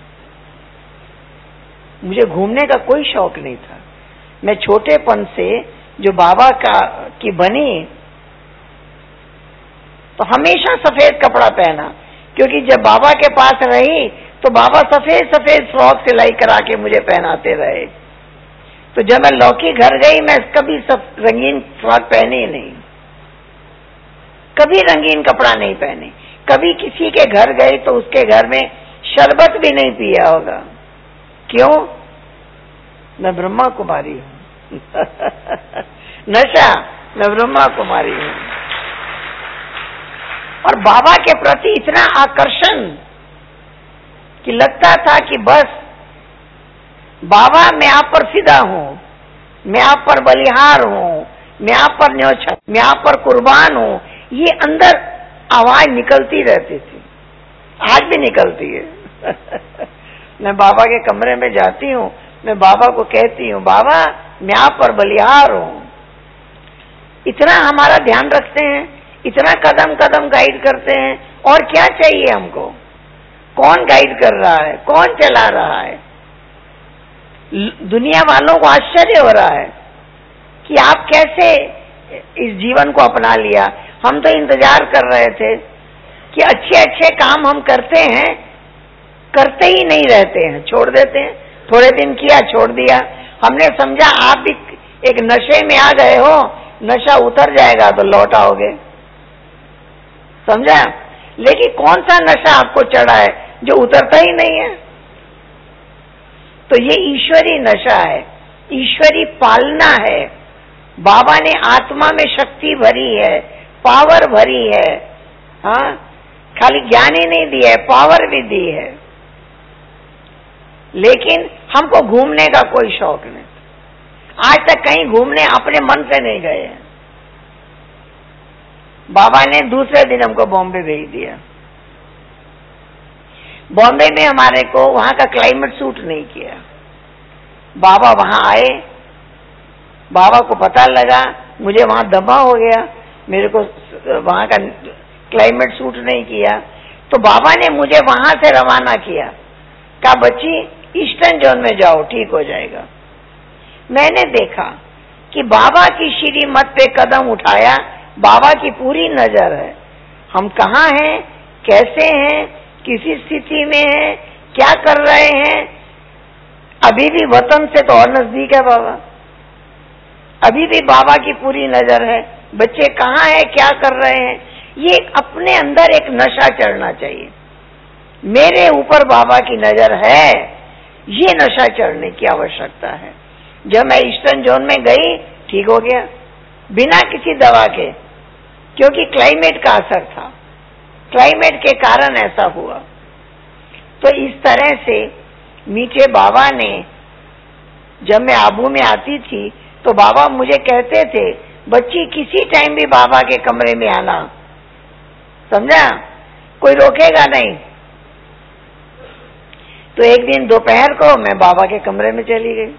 मुझे घूमने का कोई शौक नहीं था। मैं छोटेपन से जो बाबा की बनी तो हमेशा सफेद कपड़ा पहना, क्योंकि जब बाबा के पास रही तो बाबा सफेद सफेद फ्रॉक सिलाई करा के मुझे पहनाते रहे। तो जब मैं लौकी घर गई मैं कभी सब रंगीन फ्रॉक पहनी ही नहीं, कभी रंगीन कपड़ा नहीं पहने। कभी किसी के घर गई तो उसके घर में शरबत भी नहीं पिया होगा। क्यों? मैं ब्रह्मा कुमारी हूँ। नशा, मैं ब्रह्मा कुमारी हूँ। और बाबा के प्रति इतना आकर्षण कि लगता था कि बस बाबा मैं आप पर फिदा हूँ, मैं आप पर बलिहार हूँ, मैं आप पर न्योछा, मैं आप पर कुर्बान हूँ। ये अंदर आवाज निकलती रहती थी, आज भी निकलती है। मैं बाबा के कमरे में जाती हूँ, मैं बाबा को कहती हूँ बाबा मैं आप पर बलिहार हूँ। इतना हमारा ध्यान रखते हैं, इतना कदम कदम गाइड करते हैं, और क्या चाहिए हमको? कौन गाइड कर रहा है, कौन चला रहा है? दुनिया वालों को आश्चर्य हो रहा है कि आप कैसे इस जीवन को अपना लिया। हम तो इंतजार कर रहे थे कि अच्छे अच्छे काम हम करते हैं, करते ही नहीं रहते हैं, छोड़ देते हैं। थोड़े दिन किया, छोड़ दिया। हमने समझा आप भी एक नशे में आ गए हो, नशा उतर जाएगा तो लौट आओगे, समझा? लेकिन कौन सा नशा आपको चढ़ा है जो उतरता ही नहीं है? तो ये ईश्वरी नशा है, ईश्वरी पालना है। बाबा ने आत्मा में शक्ति भरी है, पावर भरी है। हाँ, खाली ज्ञान ही नहीं दिया है, पावर भी दी है। लेकिन हमको घूमने का कोई शौक नहीं। आज तक कहीं घूमने अपने मन से नहीं गए हैं। बाबा ने दूसरे दिन हमको बॉम्बे भेज दिया। बॉम्बे में हमारे को वहां का क्लाइमेट सूट नहीं किया। बाबा वहां आए, बाबा को पता लगा मुझे वहां दमा हो गया, मेरे को वहां का क्लाइमेट सूट नहीं किया, तो बाबा ने मुझे वहां से रवाना किया। कहा बच्ची ईस्टर्न जोन में जाओ, ठीक हो जाएगा। मैंने देखा कि बाबा की श्रीमत पे कदम उठाया, बाबा की पूरी नजर है। हम कहाँ हैं, कैसे हैं, किसी स्थिति में हैं, क्या कर रहे हैं। अभी भी वतन से तो और नजदीक है बाबा, अभी भी बाबा की पूरी नजर है। बच्चे कहाँ हैं, क्या कर रहे हैं। ये अपने अंदर एक नशा चढ़ना चाहिए। मेरे ऊपर बाबा की नजर है, ये नशा चढ़ने की आवश्यकता है। जब मैं ईस्टर्न जोन में गई, ठीक हो गया बिना किसी दवा के, क्योंकि क्लाइमेट का असर था, क्लाइमेट के कारण ऐसा हुआ। तो इस तरह से मीठे बाबा ने, जब मैं आबू में आती थी तो बाबा मुझे कहते थे बच्ची किसी टाइम भी बाबा के कमरे में आना, समझा, कोई रोकेगा नहीं। तो एक दिन दोपहर को मैं बाबा के कमरे में चली गई।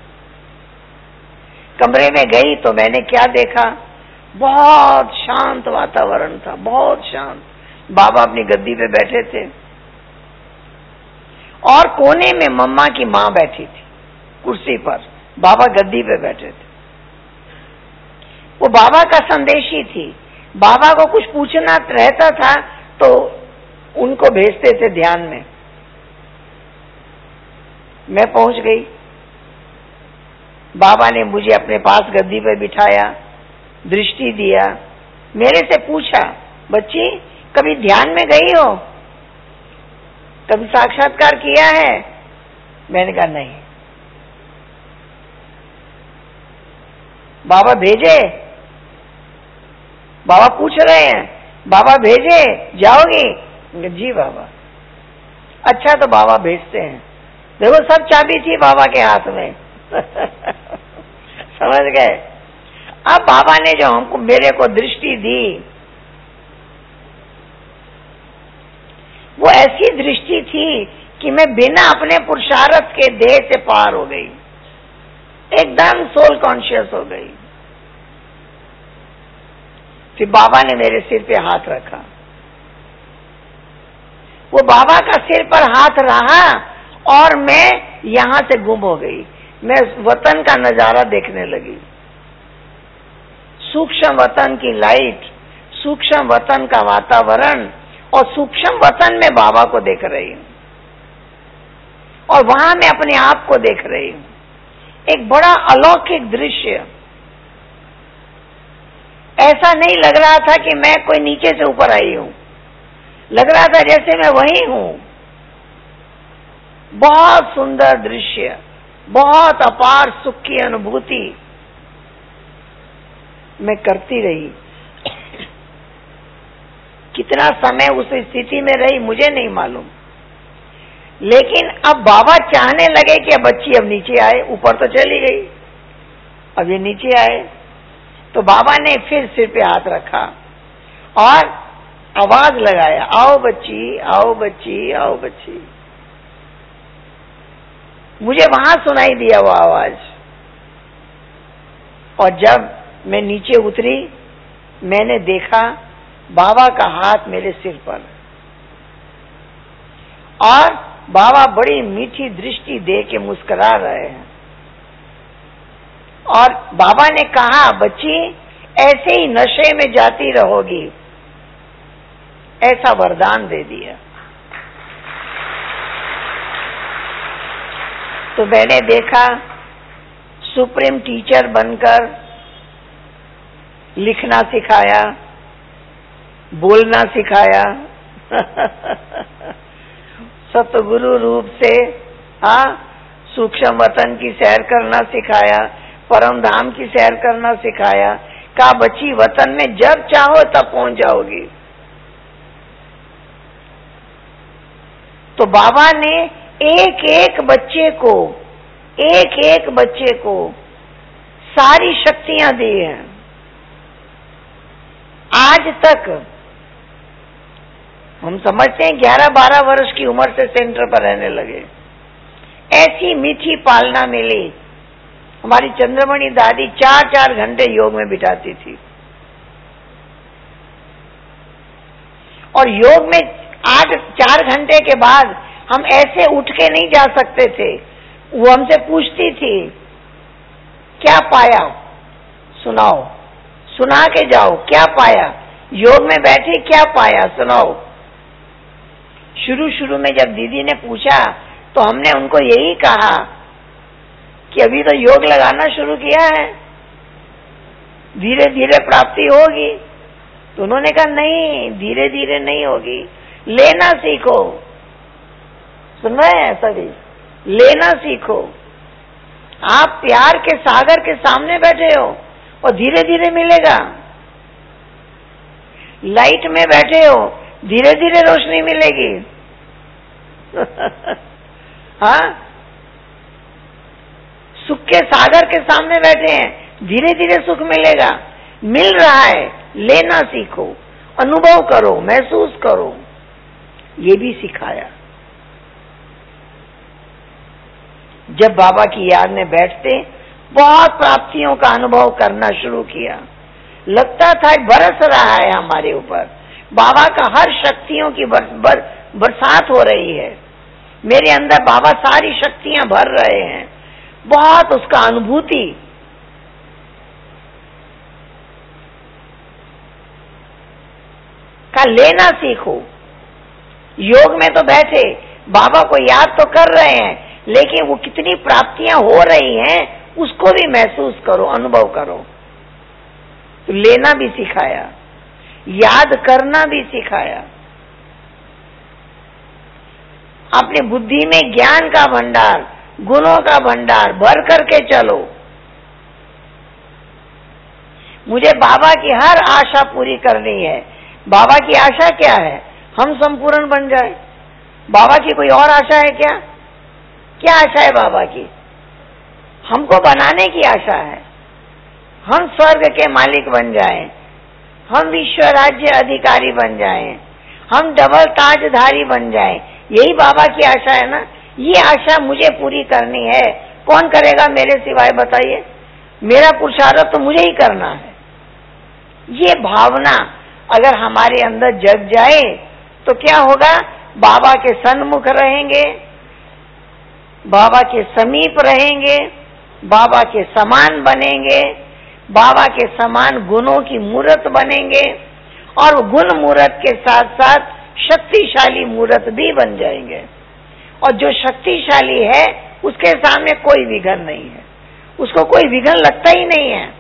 कमरे में गई तो मैंने क्या देखा, बहुत शांत वातावरण था, बहुत शांत। बाबा अपनी गद्दी पे बैठे थे और कोने में मम्मा की माँ बैठी थी कुर्सी पर, बाबा गद्दी पे बैठे थे। वो बाबा का संदेशी थी। बाबा को कुछ पूछना रहता था तो उनको भेजते थे ध्यान में। मैं पहुंच गई, बाबा ने मुझे अपने पास गद्दी पे बिठाया, दृष्टि दिया, मेरे से पूछा बच्ची कभी ध्यान में गई हो, कभी साक्षात्कार किया है? मैंने कहा नहीं। बाबा भेजे, बाबा पूछ रहे हैं, बाबा भेजे जाओगी? जी बाबा। अच्छा तो बाबा भेजते हैं। देखो सब चाबी थी बाबा के हाथ में। समझ गए? अब बाबा ने जो हमको, मेरे को दृष्टि दी, वो ऐसी दृष्टि थी कि मैं बिना अपने पुरुषार्थ के देह से पार हो गई, एकदम सोल कॉन्शियस हो गई। फिर बाबा ने मेरे सिर पे हाथ रखा। वो बाबा का सिर पर हाथ रहा और मैं यहां से गुम हो गई। मैं वतन का नजारा देखने लगी, सूक्ष्म वतन की लाइट, सूक्ष्म वतन का वातावरण, और सूक्ष्म वतन में बाबा को देख रही हूँ और वहां मैं अपने आप को देख रही हूँ। एक बड़ा अलौकिक दृश्य। ऐसा नहीं लग रहा था कि मैं कोई नीचे से ऊपर आई हूं, लग रहा था जैसे मैं वही हूं। बहुत सुंदर दृश्य, बहुत अपार सुख की अनुभूति मैं करती रही। कितना समय उस स्थिति में रही मुझे नहीं मालूम, लेकिन अब बाबा चाहने लगे कि अब बच्ची अब नीचे आए। ऊपर तो चली गई, अब ये नीचे आए। तो बाबा ने फिर सिर पे हाथ रखा और आवाज लगाया, आओ बच्ची, आओ बच्ची, आओ बच्ची। मुझे वहां सुनाई दिया वो आवाज। और जब मैं नीचे उतरी, मैंने देखा बाबा का हाथ मेरे सिर पर, और बाबा बड़ी मीठी दृष्टि दे के मुस्कुरा रहे हैं। और बाबा ने कहा, बच्ची ऐसे ही नशे में जाती रहोगी, ऐसा वरदान दे दिया। तो मैंने देखा सुप्रीम टीचर बनकर लिखना सिखाया, बोलना सिखाया, सतगुरु रूप से सूक्ष्म वतन की सैर करना सिखाया, परम धाम की सैर करना सिखाया। कहा बच्ची वतन में जब चाहो तब पहुंच जाओगी। तो बाबा ने एक एक बच्चे को सारी शक्तियां दी हैं। आज तक हम समझते हैं 11-12 वर्ष की उम्र से सेंटर पर रहने लगे। ऐसी मीठी पालना मिली। हमारी चंद्रमणि दादी 4-4 घंटे योग में बिताती थी, और योग में 4 घंटे के बाद हम ऐसे उठ के नहीं जा सकते थे। वो हमसे पूछती थी, क्या पाया, सुनाओ, सुना के जाओ, क्या पाया, योग में बैठे क्या पाया, सुनाओ। शुरू में जब दीदी ने पूछा तो हमने उनको यही कहा कि अभी तो योग लगाना शुरू किया है, धीरे धीरे प्राप्ति होगी। तो उन्होंने कहा नहीं, धीरे धीरे नहीं होगी, लेना सीखो। सुन रहे हैं सभी, लेना सीखो। आप प्यार के सागर के सामने बैठे हो और धीरे धीरे मिलेगा। लाइट में बैठे हो, धीरे धीरे रोशनी मिलेगी। हाँ, सुख के सागर के सामने बैठे हैं, धीरे धीरे सुख मिलेगा। मिल रहा है, लेना सीखो, अनुभव करो, महसूस करो। ये भी सिखाया। जब बाबा की याद में बैठते, बहुत प्राप्तियों का अनुभव करना शुरू किया। लगता था बरस रहा है हमारे ऊपर, बाबा का हर शक्तियों की बरसात हो रही है। मेरे अंदर बाबा सारी शक्तियां भर रहे हैं। बहुत उसका अनुभूति। का लेना सीखो। योग में तो बैठे बाबा को याद तो कर रहे हैं, लेकिन वो कितनी प्राप्तियां हो रही हैं उसको भी महसूस करो, अनुभव करो। तो लेना भी सिखाया, याद करना भी सिखाया। अपनी बुद्धि में ज्ञान का भंडार, गुणों का भंडार भर करके चलो। मुझे बाबा की हर आशा पूरी करनी है। बाबा की आशा क्या है? हम संपूर्ण बन जाए। बाबा की कोई और आशा है क्या? क्या आशा है बाबा की? हमको बनाने की आशा है। हम स्वर्ग के मालिक बन जाएं, हम विश्व राज्य अधिकारी बन जाएं, हम डबल ताजधारी बन जाएं। यही बाबा की आशा है ना। ये आशा मुझे पूरी करनी है। कौन करेगा मेरे सिवाय, बताइए? मेरा पुरुषार्थ तो मुझे ही करना है। ये भावना अगर हमारे अंदर जग जाए तो क्या होगा? बाबा के सन्मुख रहेंगे, बाबा के समीप रहेंगे, बाबा के समान बनेंगे, बाबा के समान गुणों की मूर्त बनेंगे, और गुण मूर्त के साथ साथ शक्तिशाली मूर्त भी बन जाएंगे। और जो शक्तिशाली है उसके सामने कोई विघ्न नहीं है, उसको कोई विघ्न लगता ही नहीं है।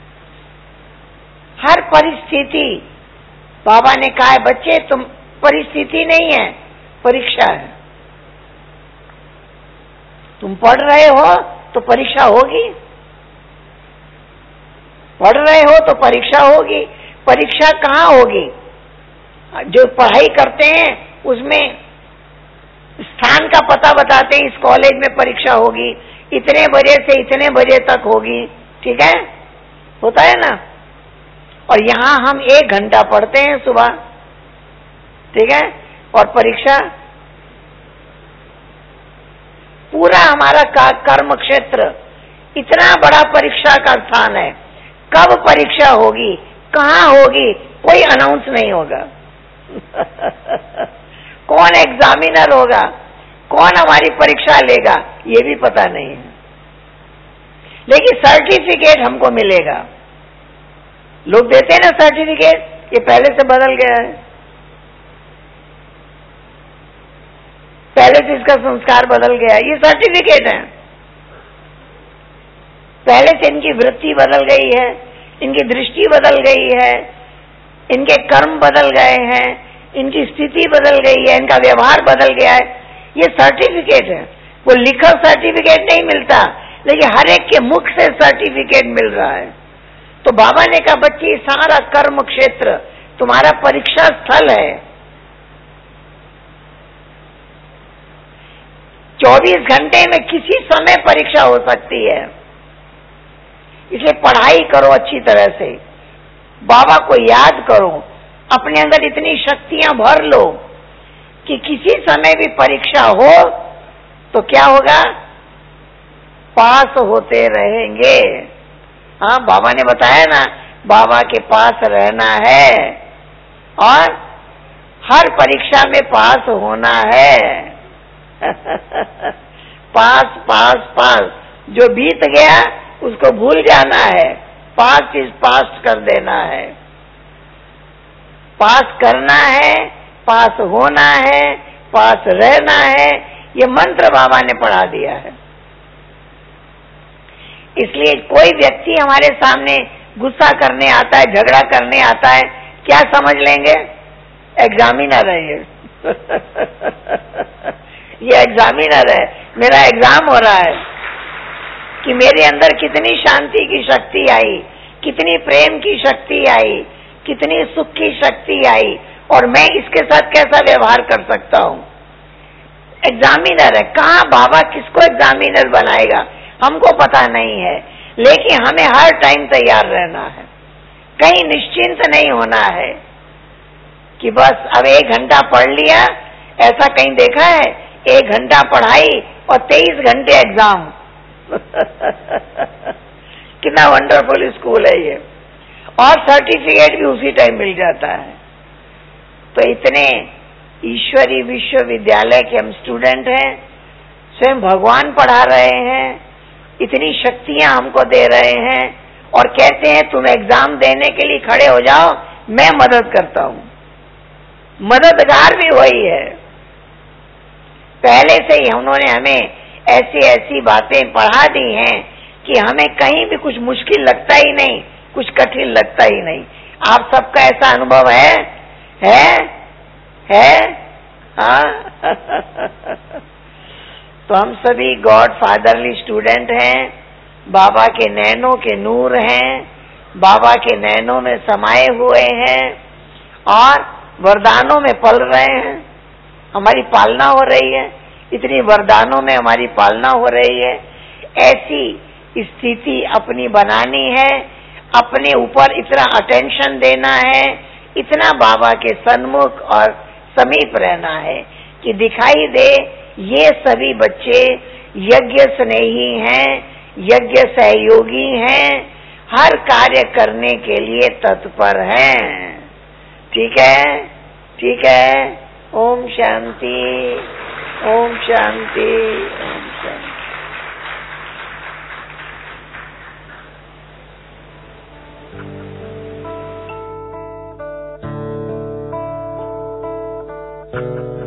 हर परिस्थिति, बाबा ने कहा है बच्चे तुम परिस्थिति नहीं है, परीक्षा है। तुम पढ़ रहे हो तो परीक्षा होगी, पढ़ रहे हो तो परीक्षा होगी। परीक्षा कहाँ होगी? जो पढ़ाई करते हैं उसमें स्थान का पता बताते हैं, इस कॉलेज में परीक्षा होगी, इतने बजे से इतने बजे तक होगी, ठीक है, होता है ना। और यहाँ हम 1 घंटा पढ़ते हैं सुबह, ठीक है, और परीक्षा पूरा हमारा कर्म क्षेत्र इतना बड़ा परीक्षा का स्थान है। कब परीक्षा होगी, कहाँ होगी, कोई अनाउंस नहीं होगा। कौन एग्जामिनर होगा, कौन हमारी परीक्षा लेगा, ये भी पता नहीं है, लेकिन सर्टिफिकेट हमको मिलेगा। लोग देते हैं ना सर्टिफिकेट, ये पहले से बदल गया है, पहले से इसका संस्कार बदल गया है, ये सर्टिफिकेट है। पहले से इनकी वृत्ति बदल गई है, इनकी दृष्टि बदल गई है, इनके कर्म बदल गए हैं, इनकी स्थिति बदल गई है, इनका व्यवहार बदल गया है, ये सर्टिफिकेट है। वो लिखा सर्टिफिकेट नहीं मिलता, लेकिन हर एक के मुख से सर्टिफिकेट मिल रहा है। तो बाबा ने कहा बच्ची सारा कर्म क्षेत्र तुम्हारा परीक्षा स्थल है। 24 घंटे में किसी समय परीक्षा हो सकती है, इसलिए पढ़ाई करो अच्छी तरह से, बाबा को याद करो, अपने अंदर इतनी शक्तियां भर लो कि किसी समय भी परीक्षा हो तो क्या होगा, पास होते रहेंगे। हाँ, बाबा ने बताया ना, बाबा के पास रहना है और हर परीक्षा में पास होना है। पास पास पास, जो बीत गया उसको भूल जाना है, पास्ट इज पास्ट कर देना है। पास करना है, पास होना है, पास रहना है, ये मंत्र बाबा ने पढ़ा दिया है। इसलिए कोई व्यक्ति हमारे सामने गुस्सा करने आता है, झगड़ा करने आता है, क्या समझ लेंगे, एग्जामिनर है ये। ये एग्जामिनर है, मेरा एग्जाम हो रहा है कि मेरे अंदर कितनी शांति की शक्ति आई, कितनी प्रेम की शक्ति आई, कितनी सुख की शक्ति आई, और मैं इसके साथ कैसा व्यवहार कर सकता हूँ। एग्जामिनर है। कहाँ बाबा किसको एग्जामिनर बनाएगा हमको पता नहीं है, लेकिन हमें हर टाइम तैयार रहना है, कहीं निश्चिंत नहीं होना है कि बस अब 1 घंटा पढ़ लिया। ऐसा कहीं देखा है 1 घंटा पढ़ाई और 23 घंटे एग्जाम। कितना वंडरफुल स्कूल है ये, और सर्टिफिकेट भी उसी टाइम मिल जाता है। तो इतने ईश्वरी विश्वविद्यालय के हम स्टूडेंट हैं, स्वयं भगवान पढ़ा रहे हैं, इतनी शक्तियां हमको दे रहे हैं, और कहते हैं तुम एग्जाम देने के लिए खड़े हो जाओ, मैं मदद करता हूं। मददगार भी वही है। पहले से ही उन्होंने हमें ऐसी ऐसी बातें पढ़ा दी हैं कि हमें कहीं भी कुछ मुश्किल लगता ही नहीं, कुछ कठिन लगता ही नहीं। आप सबका ऐसा अनुभव है? हाँ। तो हम सभी गॉड फादरली स्टूडेंट हैं, बाबा के नैनों के नूर हैं, बाबा के नैनों में समाये हुए हैं और वरदानों में पल रहे हैं। हमारी पालना हो रही है, इतनी वरदानों में हमारी पालना हो रही है। ऐसी स्थिति अपनी बनानी है, अपने ऊपर इतना अटेंशन देना है, इतना बाबा के सन्मुख और समीप रहना है कि दिखाई दे ये सभी बच्चे यज्ञ स्नेही हैं, यज्ञ सहयोगी हैं, हर कार्य करने के लिए तत्पर हैं। ठीक है, ठीक है। ओम शांति, ओम शांति, ओम शांति।